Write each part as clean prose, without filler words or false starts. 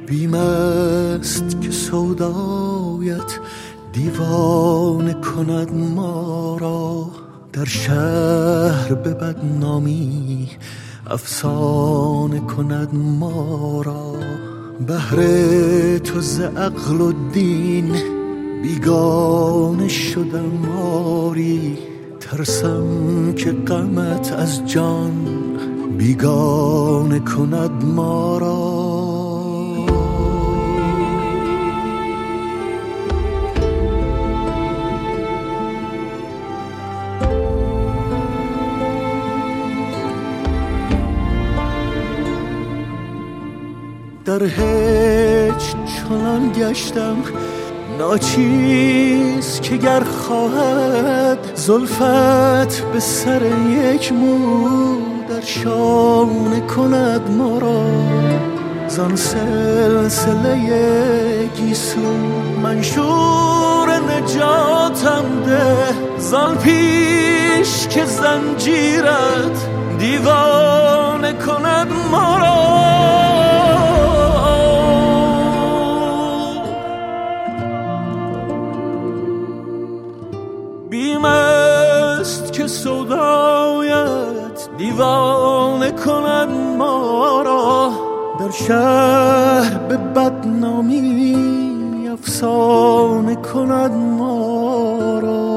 بیم است که سودایت دیوانه کند ما را، در شهر به بدنامی افسانه کند ما را. بهر تو ز عقل و دین بیگانه شدم آری، ترسم که غمت از جان بیگانه کند ما را. در هیچ چنان گشتم ناچیز که گر خواهد زلفت به سر یک مو در شانه کند ما را. زان سلسله گیسو منشور نجاتم ده، زان پیش که زنجیرت دیوانه کند ما را. بیم است که سودایت دیوانه کند ما را، در شهر به بدنامی افسانه کند ما را.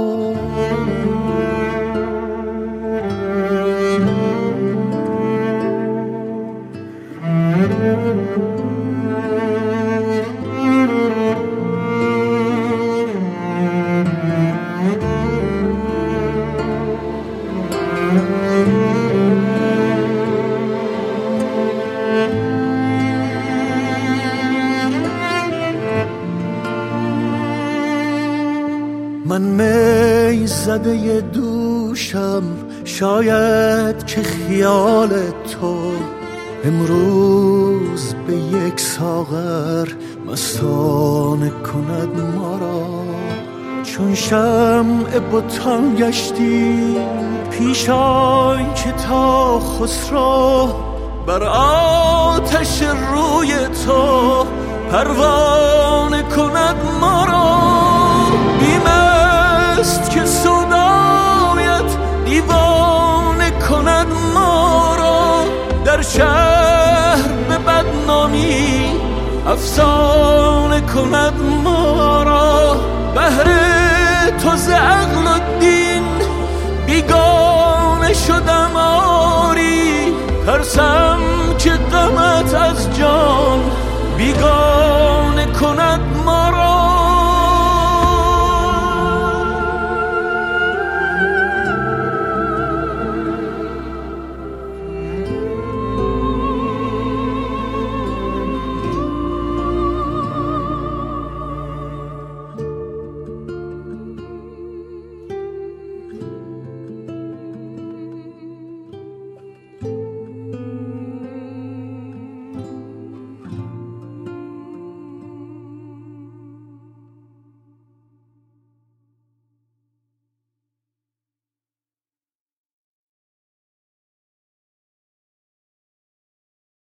من می زده دوشم، شاید که خیال تو امروز به یک ساغر مستانه کند ما را. چون شمع بتان گشتی پیش آن که تا خسرو بر آتش روی تو پروانه کند ما را. بیم است که سودایت دیوانه کند ما را، در شهر به بدنامی افسانه کند ما را. بهر تو ز عقل و دین بیگانه شدم آری، ترسم که غمت از جان بیگانه